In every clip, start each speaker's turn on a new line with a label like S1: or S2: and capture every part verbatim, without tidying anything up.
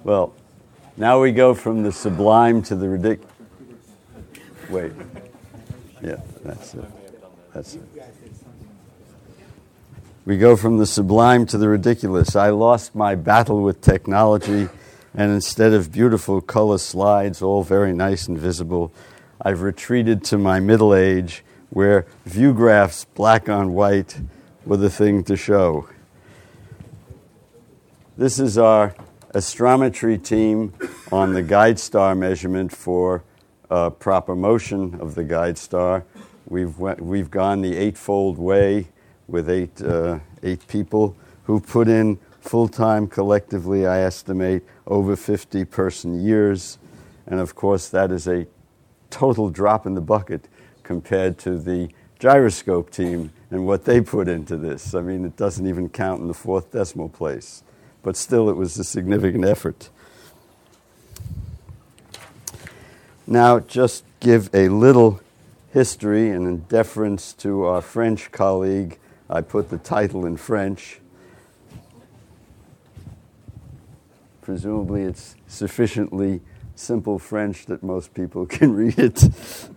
S1: Well, now we go from the sublime to the ridiculous. Wait. Yeah, that's it. That's it. We go from the sublime to the ridiculous. I lost my battle with technology, and instead of beautiful color slides, all very nice and visible, I've retreated to my middle age, where view graphs, black on white, were the thing to show. This is our astrometry team on the guide star measurement for uh, proper motion of the guide star. We've went, we've gone the eightfold way with eight uh, eight people who put in full-time collectively, I estimate, over fifty person years. And of course, that is a total drop in the bucket compared to the gyroscope team and what they put into this. I mean, it doesn't even count in the fourth decimal place. But still, it was a significant effort. Now, just give a little history, and in deference to our French colleague, I put the title in French. Presumably, it's sufficiently simple French that most people can read it.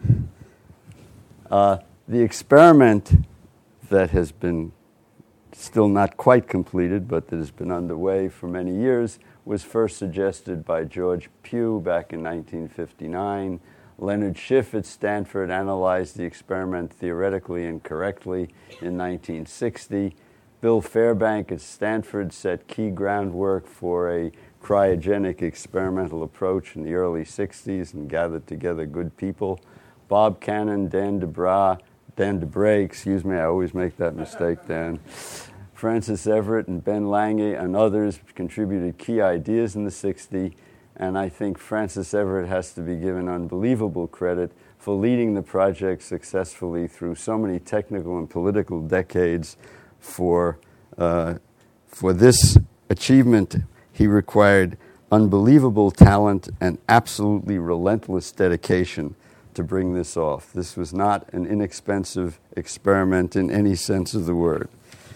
S1: Uh, the experiment that has been still not quite completed, but that has been underway for many years, was first suggested by George Pugh back in nineteen fifty-nine. Leonard Schiff at Stanford analyzed the experiment theoretically and correctly in nineteen sixty. Bill Fairbank at Stanford set key groundwork for a cryogenic experimental approach in the early sixties and gathered together good people. Bob Cannon, Dan DeBra, Dan DeBray, excuse me, I always make that mistake, Dan. Francis Everett and Ben Lange and others contributed key ideas in the sixties, and I think Francis Everett has to be given unbelievable credit for leading the project successfully through so many technical and political decades. For, uh, for this achievement, he required unbelievable talent and absolutely relentless dedication to bring this off. This was not an inexpensive experiment in any sense of the word.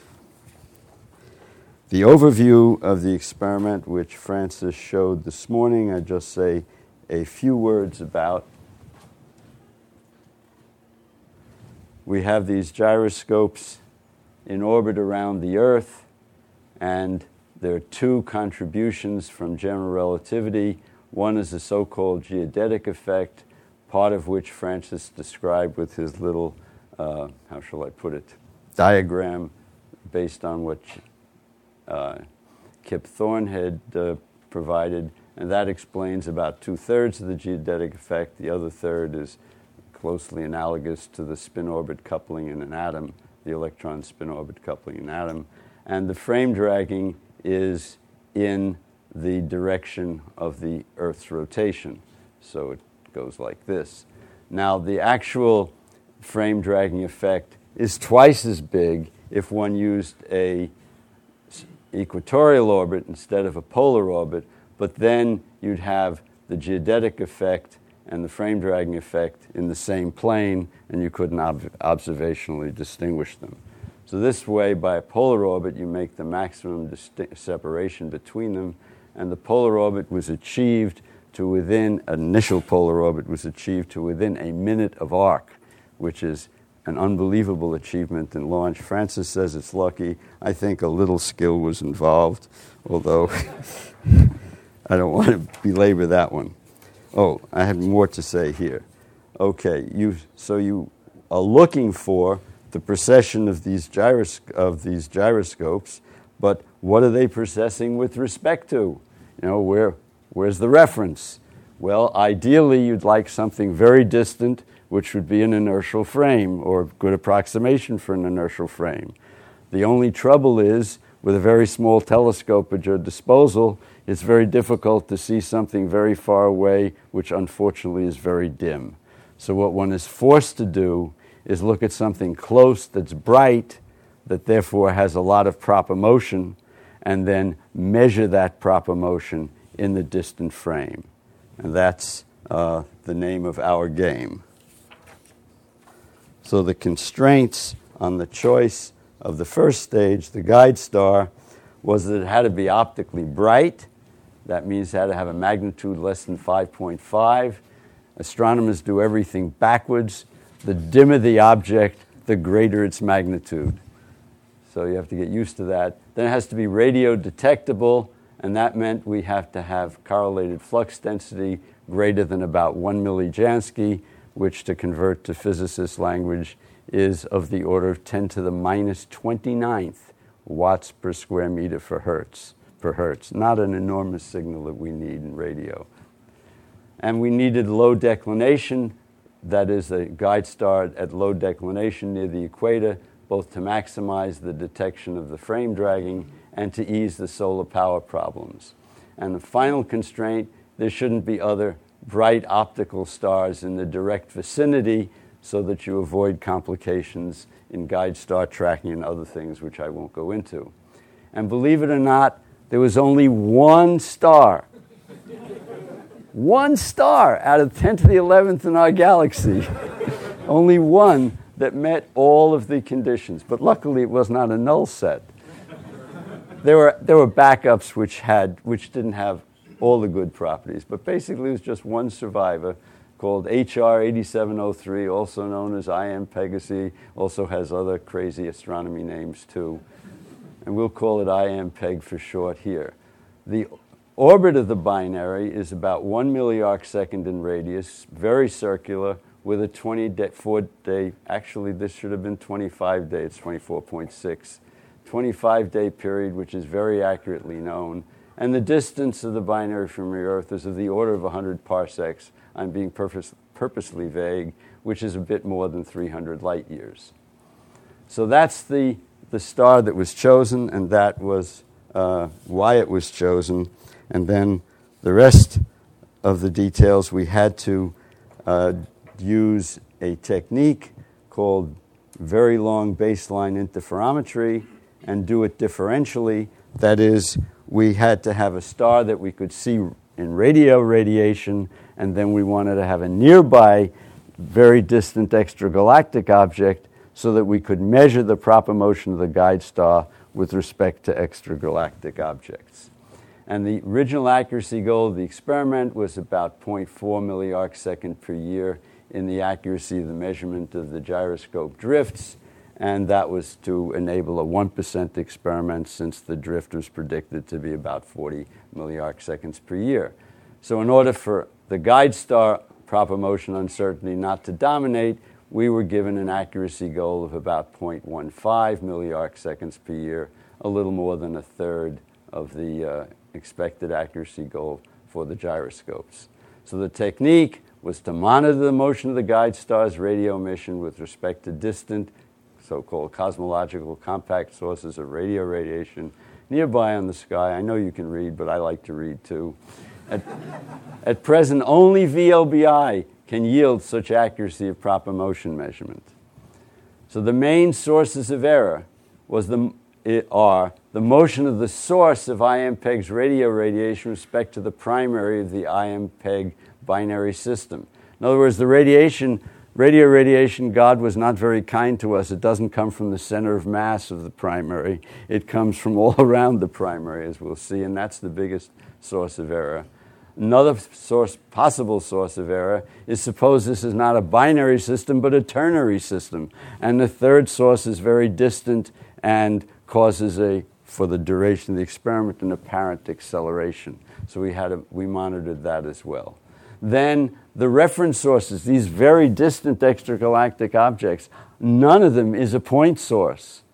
S1: The overview of the experiment, which Francis showed this morning, I just say a few words about. We have these gyroscopes in orbit around the Earth, and there are two contributions from general relativity. One is the so-called geodetic effect, part of which Francis described with his little, uh, how shall I put it, diagram based on what uh, Kip Thorne had uh, provided, and that explains about two-thirds of the geodetic effect. The other third is closely analogous to the spin-orbit coupling in an atom, the electron spin-orbit coupling in an atom. And the frame dragging is in the direction of the Earth's rotation. So it goes like this. Now, the actual frame dragging effect is twice as big if one used a equatorial orbit instead of a polar orbit, but then you'd have the geodetic effect and the frame dragging effect in the same plane, and you couldn't ob- observationally distinguish them. So this way, by a polar orbit, you make the maximum disti- separation between them, and the polar orbit was achieved to within, initial polar orbit was achieved to within a minute of arc, which is an unbelievable achievement in launch. Francis says it's lucky. I think a little skill was involved, although I don't want to belabor that one. Oh, I have more to say here. Okay, you so you are looking for the precession of these gyros of these gyroscopes, but what are they precessing with respect to? You know, where where's the reference? Well, ideally, you'd like something very distant, which would be an inertial frame or a good approximation for an inertial frame. The only trouble is, with a very small telescope at your disposal, it's very difficult to see something very far away, which unfortunately is very dim. So what one is forced to do is look at something close that's bright, that therefore has a lot of proper motion, and then measure that proper motion in the distant frame. And that's uh, the name of our game. So the constraints on the choice of the first stage, the guide star, was that it had to be optically bright, That means it had to have a magnitude less than five point five. Astronomers do everything backwards. The dimmer the object, the greater its magnitude. So you have to get used to that. Then it has to be radio detectable, and that meant we have to have correlated flux density greater than about one millijansky, which to convert to physicist language is of the order of ten to the minus twenty-ninth watts per square meter for hertz, per hertz. Not an enormous signal that we need in radio. And we needed low declination, that is a guide star at low declination near the equator, both to maximize the detection of the frame dragging and to ease the solar power problems. And the final constraint, there shouldn't be other bright optical stars in the direct vicinity so that you avoid complications in guide star tracking and other things which I won't go into. And believe it or not, there was only one star. One star out of ten to the eleventh in our galaxy. Only one that met all of the conditions. But luckily it was not a null set. There were, there were backups which, had, which didn't have all the good properties. But basically it was just one survivor called H R eighty-seven oh three, also known as I M Pegasi, also has other crazy astronomy names too. And we'll call it I M Peg for short here. The orbit of the binary is about one milliarc second in radius, very circular, with a twenty-four day, actually this should have been twenty-five day, it's twenty-four point six, twenty-five day period, which is very accurately known. And the distance of the binary from the Earth is of the order of one hundred parsecs. I'm being purpose, purposely vague, which is a bit more than three hundred light years. So that's the, the star that was chosen, and that was uh, why it was chosen. And then the rest of the details, we had to uh, use a technique called very long baseline interferometry and do it differentially. That is, we had to have a star that we could see in radio radiation, and then we wanted to have a nearby, very distant extragalactic object so that we could measure the proper motion of the guide star with respect to extragalactic objects. And the original accuracy goal of the experiment was about zero point four milliarc second per year in the accuracy of the measurement of the gyroscope drifts, and that was to enable a one percent experiment since the drift was predicted to be about forty milliarc seconds per year. So in order for the guide star proper motion uncertainty not to dominate, we were given an accuracy goal of about zero point one five milliarc seconds per year, a little more than a third of the uh, expected accuracy goal for the gyroscopes. So the technique was to monitor the motion of the guide star's radio emission with respect to distant, so-called cosmological compact sources of radio radiation nearby on the sky. I know you can read, but I like to read too. At, at present, only V L B I can yield such accuracy of proper motion measurement. So the main sources of error was the, it are the motion of the source of I M Peg's radio radiation with respect to the primary of the I M Peg binary system. In other words, the radiation, radio radiation, God was not very kind to us. It doesn't come from the center of mass of the primary. It comes from all around the primary, as we'll see, and that's the biggest source of error. Another source, possible source of error is suppose this is not a binary system, but a ternary system. And the third source is very distant and causes a, for the duration of the experiment, an apparent acceleration. So we had a, we monitored that as well. Then the reference sources, these very distant extragalactic objects, none of them is a point source.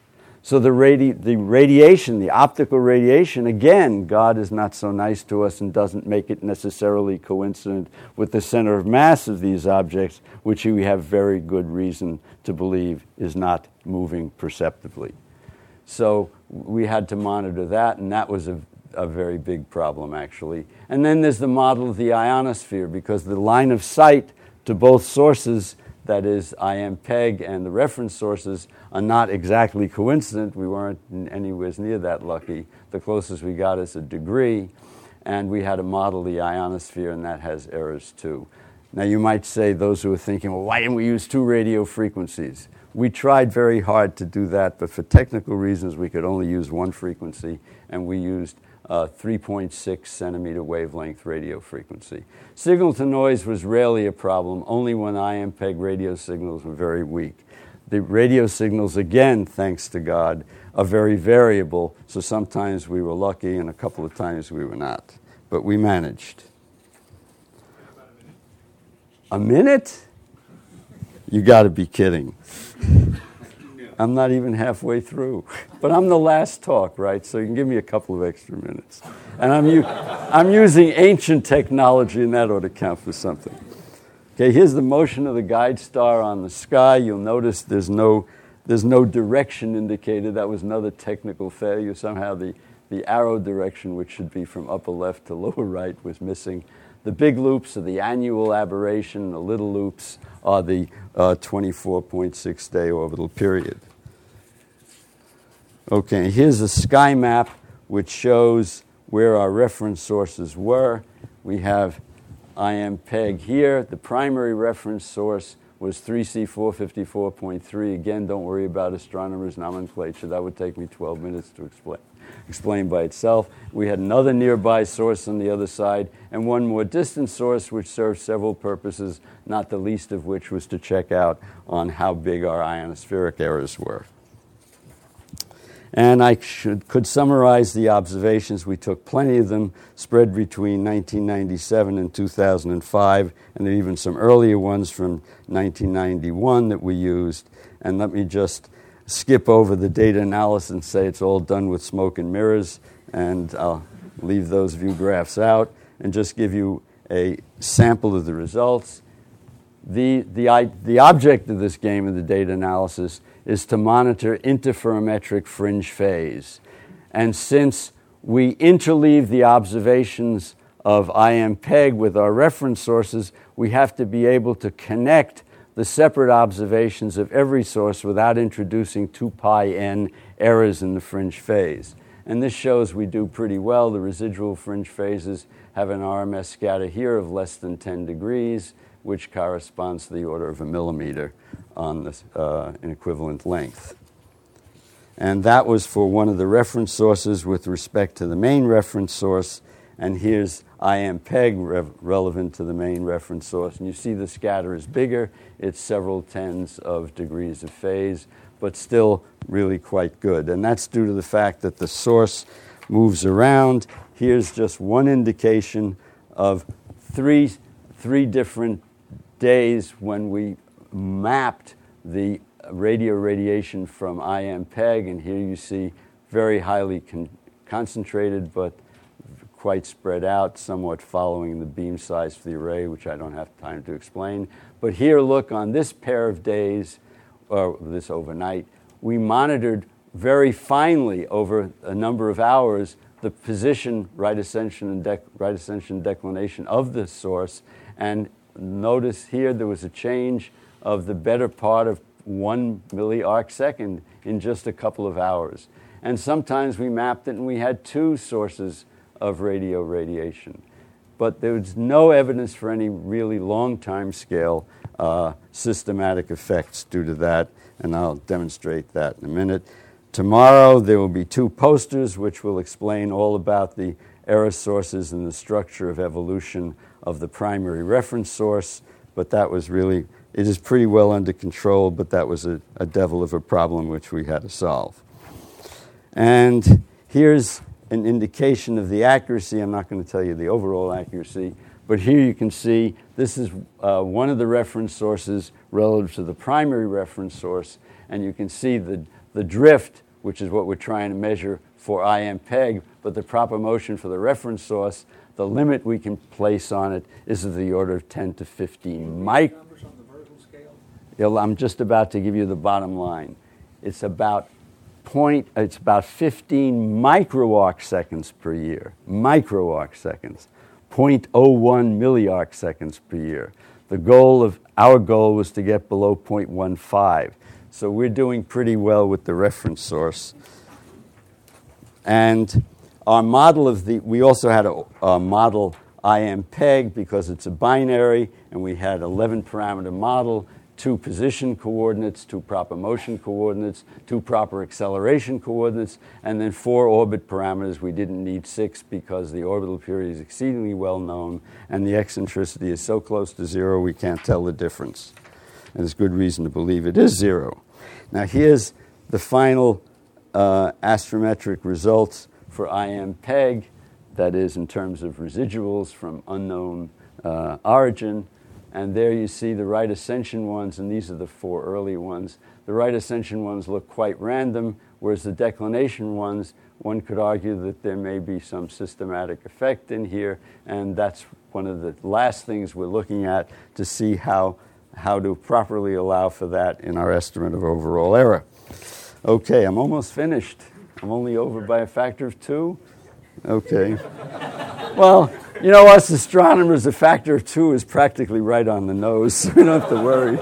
S1: So the, radi- the radiation, the optical radiation, again, God is not so nice to us and doesn't make it necessarily coincident with the center of mass of these objects, which we have very good reason to believe is not moving perceptibly. So we had to monitor that, and that was a, a very big problem, actually. And then there's the model of the ionosphere, because the line of sight to both sources, that is I M Peg and the reference sources, are not exactly coincident. We weren't anywhere near that lucky. The closest we got is a degree, and we had to model the ionosphere, and that has errors too. Now you might say, those who are thinking, well, why didn't we use two radio frequencies? We tried very hard to do that, but for technical reasons we could only use one frequency, and we used uh, three point six centimeter wavelength radio frequency. Signal to noise was rarely a problem, only when I M P E G radio signals were very weak. The radio signals, again, thanks to God, are very variable, so sometimes we were lucky and a couple of times we were not. But we managed. A minute? You got to be kidding. I'm not even halfway through. But I'm the last talk, right? So you can give me a couple of extra minutes. And I'm, u- I'm using ancient technology, and that ought to count for something. Okay, here's the motion of the guide star on the sky. You'll notice there's no, there's no direction indicated. That was another technical failure. Somehow the, the arrow direction, which should be from upper left to lower right, was missing. The big loops are the annual aberration. The little loops are the uh, twenty-four point six day orbital period. Okay, here's a sky map which shows where our reference sources were. We have I M P E G here. The primary reference source was three C four fifty-four point three. Again, don't worry about astronomers' nomenclature. That would take me twelve minutes to explain. Explained by itself. We had another nearby source on the other side, and one more distant source which served several purposes, not the least of which was to check out on how big our ionospheric errors were. And I should, could summarize the observations. We took plenty of them, spread between nineteen ninety-seven and two thousand five, and there are even some earlier ones from nineteen ninety-one that we used. And let me just skip over the data analysis and say it's all done with smoke and mirrors, and I'll leave those view graphs out and just give you a sample of the results. The, the, the object of this game of the data analysis is to monitor interferometric fringe phase. And since we interleave the observations of I M P E G with our reference sources, we have to be able to connect the separate observations of every source without introducing two pi n errors in the fringe phase. And this shows we do pretty well. The residual fringe phases have an R M S scatter here of less than ten degrees, which corresponds to the order of a millimeter on this, uh, an equivalent length. And that was for one of the reference sources with respect to the main reference source. And here's I M P E G re- relevant to the main reference source. And you see the scatter is bigger. It's several tens of degrees of phase, but still really quite good. And that's due to the fact that the source moves around. Here's just one indication of three, three different days when we mapped the radio radiation from I M P E G. And here you see very highly con- concentrated, but quite spread out, somewhat following the beam size for the array, which I don't have time to explain. But here, look, on this pair of days, or this overnight, we monitored very finely over a number of hours the position, right ascension, and dec- right ascension declination of the source. And notice here there was a change of the better part of one milliarc second in just a couple of hours. And sometimes we mapped it and we had two sources of radio radiation. But there was no evidence for any really long time scale uh, systematic effects due to that, and I'll demonstrate that in a minute. Tomorrow there will be two posters which will explain all about the error sources and the structure of evolution of the primary reference source, but that was really, it is pretty well under control, but that was a, a devil of a problem which we had to solve. And here's an indication of the accuracy. I'm not going to tell you the overall accuracy, but here you can see this is uh, one of the reference sources relative to the primary reference source, and you can see the, the drift, which is what we're trying to measure for I M P E G, but the proper motion for the reference source, the limit we can place on it is of the order of ten to fifteen. Mic-
S2: numbers on the vertical scale?
S1: Yeah, I'm just about to give you the bottom line. It's about Point, it's about fifteen microarc seconds per year, microarc seconds, zero point zero one milliarc seconds per year. The goal of our goal was to get below zero point one five. So we're doing pretty well with the reference source. And our model of the, we also had a, a model I M P E G because it's a binary, and we had eleven parameter model two position coordinates, two proper motion coordinates, two proper acceleration coordinates, and then four orbit parameters. We didn't need six because the orbital period is exceedingly well known, and the eccentricity is so close to zero we can't tell the difference. And there's good reason to believe it is zero. Now here's the final uh, astrometric results for I M P E G, that is in terms of residuals from unknown uh, origin. And there you see the right ascension ones, and these are the four early ones. The right ascension ones look quite random, whereas the declination ones, one could argue that there may be some systematic effect in here, and that's one of the last things we're looking at to see how, how to properly allow for that in our estimate of overall error. Okay, I'm almost finished. I'm only over by a factor of two. Okay. Well, you know, us astronomers, a factor of two is practically right on the nose, so we don't have to worry.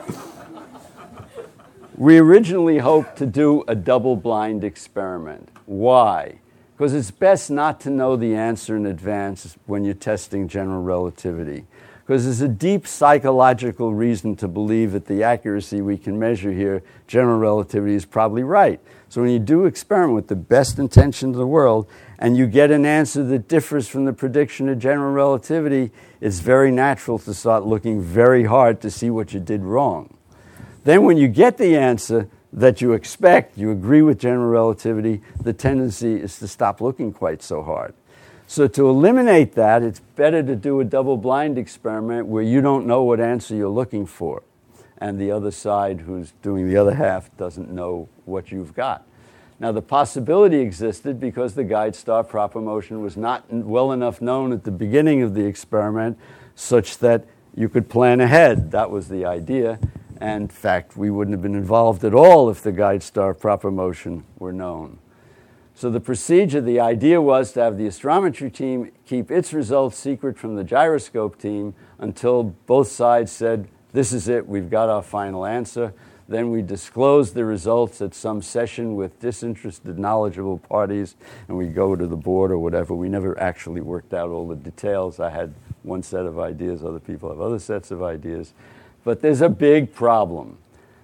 S1: We originally hoped to do a double-blind experiment. Why? Because it's best not to know the answer in advance when you're testing general relativity. Because there's a deep psychological reason to believe that the accuracy we can measure here, general relativity, is probably right. So when you do experiment with the best intention of the world and you get an answer that differs from the prediction of general relativity, it's very natural to start looking very hard to see what you did wrong. Then when you get the answer that you expect, you agree with general relativity, the tendency is to stop looking quite so hard. So to eliminate that, it's better to do a double-blind experiment where you don't know what answer you're looking for, and the other side, who's doing the other half, doesn't know what you've got. Now, the possibility existed because the guide star proper motion was not well enough known at the beginning of the experiment such that you could plan ahead. That was the idea. And in fact, we wouldn't have been involved at all if the guide star proper motion were known. So the procedure, the idea was to have the astrometry team keep its results secret from the gyroscope team until both sides said, this is it, we've got our final answer. Then we disclose the results at some session with disinterested, knowledgeable parties, and we go to the board or whatever. We never actually worked out all the details. I had one set of ideas, other people have other sets of ideas. But there's a big problem.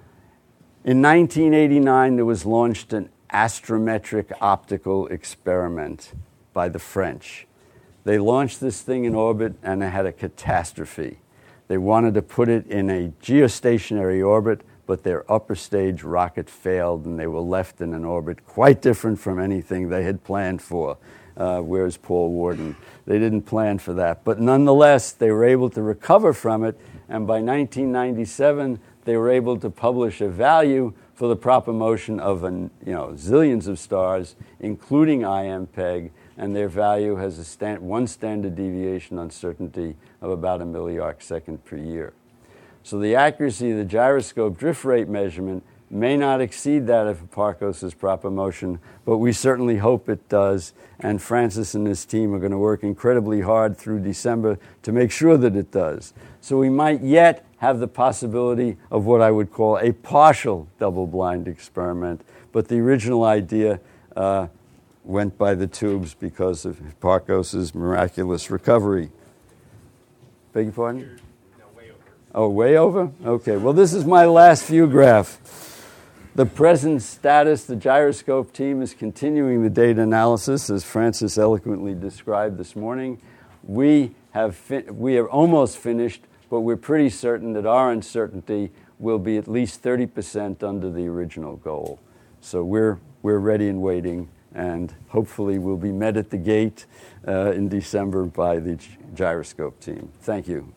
S1: In nineteen eighty-nine, there was launched an astrometric optical experiment by the French. They launched this thing in orbit and it had a catastrophe. They wanted to put it in a geostationary orbit, but their upper stage rocket failed and they were left in an orbit quite different from anything they had planned for. Uh, where's Paul Worden? They didn't plan for that. But nonetheless, they were able to recover from it, and by nineteen ninety-seven, they were able to publish a value for the proper motion of an, you know, zillions of stars, including I M P E G, and their value has a stand, one standard deviation uncertainty of about a milliarc second per year. So the accuracy of the gyroscope drift rate measurement may not exceed that of Hipparcos's proper motion, but we certainly hope it does, and Francis and his team are going to work incredibly hard through December to make sure that it does. So we might yet have the possibility of what I would call a partial double-blind experiment, but the original idea uh, went by the tubes because of Hipparcos's miraculous recovery. Beg your pardon?
S2: No, way over.
S1: Oh, way over? Okay, well, this is my last view graph. The present status, the gyroscope team is continuing the data analysis, as Francis eloquently described this morning. We have fi- we are almost finished, but we're pretty certain that our uncertainty will be at least thirty percent under the original goal. So we're we're ready and waiting, and hopefully we'll be met at the gate uh, in December by the gy- gyroscope team. Thank you.